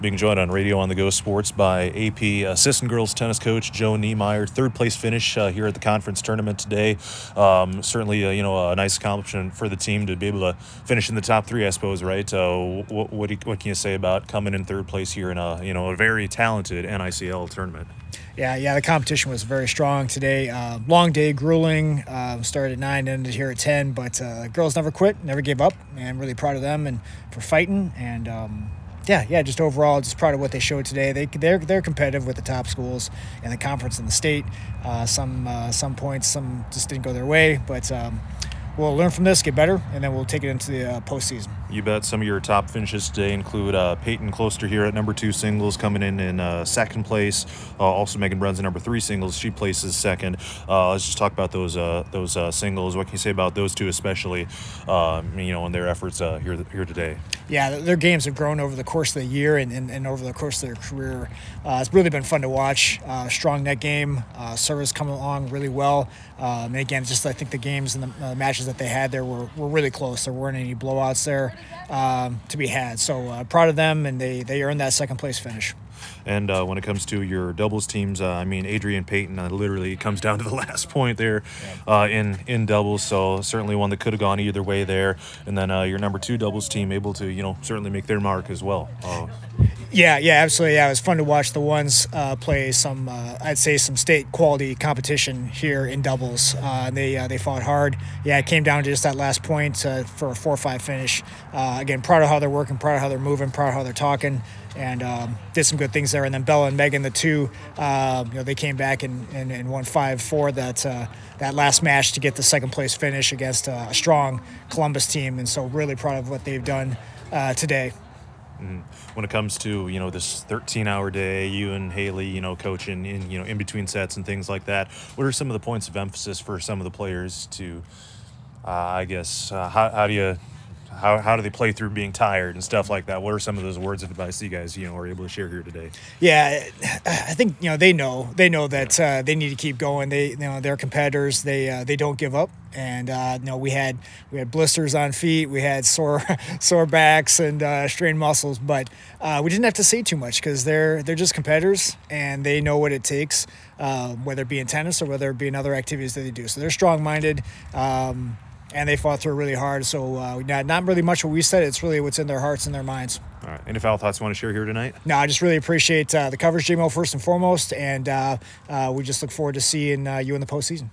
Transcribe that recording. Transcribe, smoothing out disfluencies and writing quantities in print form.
Being joined on Radio on the Go Sports by AP assistant girls tennis coach Joe Niemeyer. Third place finish here at the conference tournament today. Certainly, a nice accomplishment for the team to be able to finish in the top three, I suppose, right? What can you say about coming in third place here in a very talented NICL tournament? Yeah, the competition was very strong today. Long day, grueling. Started at 9, ended here at 10, but girls never quit, never gave up, and really proud of them and for fighting. And just overall, just proud of what they showed today. They're competitive with the top schools in the conference and the state. Some points, some just didn't go their way, but we'll learn from this, get better, and then we'll take it into the postseason. You bet. Some of your top finishes today include Peyton Closter here at number 2 singles, coming in second place. Also, Megan Bruns at number 3 singles. She places second. Let's just talk about those singles. What can you say about those two, especially, in their efforts here today? Yeah, their games have grown over the course of the year and over the course of their career. It's really been fun to watch. Strong net game, service coming along really well. And again, just I think the games and the matches that they had there were really close. There weren't any blowouts there to be had. So proud of them, and they earned that second place finish. And when it comes to your doubles teams, Adrian Peyton literally comes down to the last point there in doubles. So certainly one that could have gone either way there. And then your number 2 doubles team able to, certainly make their mark as well. Yeah, absolutely. Yeah, it was fun to watch the ones play some, I'd say, some state quality competition here in doubles. They fought hard. Yeah, it came down to just that last point for a 4-5 finish. Again, proud of how they're working, proud of how they're moving, proud of how they're talking, and did some good things there. And then Bella and Megan, the two, they came back and won 5-4 that last match to get the second place finish against a strong Columbus team. And so really proud of what they've done today. When it comes to this 13-hour day, you and Haley coaching in between sets and things like that, what are some of the points of emphasis for some of the players to how do they play through being tired and stuff like that? What are some of those words of advice you guys are able to share here today? Yeah, I think they know that they need to keep going. They're competitors. They don't give up. And we had blisters on feet, we had sore backs and strained muscles, but we didn't have to say too much because they're just competitors and they know what it takes, whether it be in tennis or whether it be in other activities that they do. So they're strong-minded. And they fought through really hard. So not really much what we said. It's really what's in their hearts and their minds. All right. Any final thoughts you want to share here tonight? No, I just really appreciate the coverage, JMO, first and foremost. And we just look forward to seeing you in the postseason.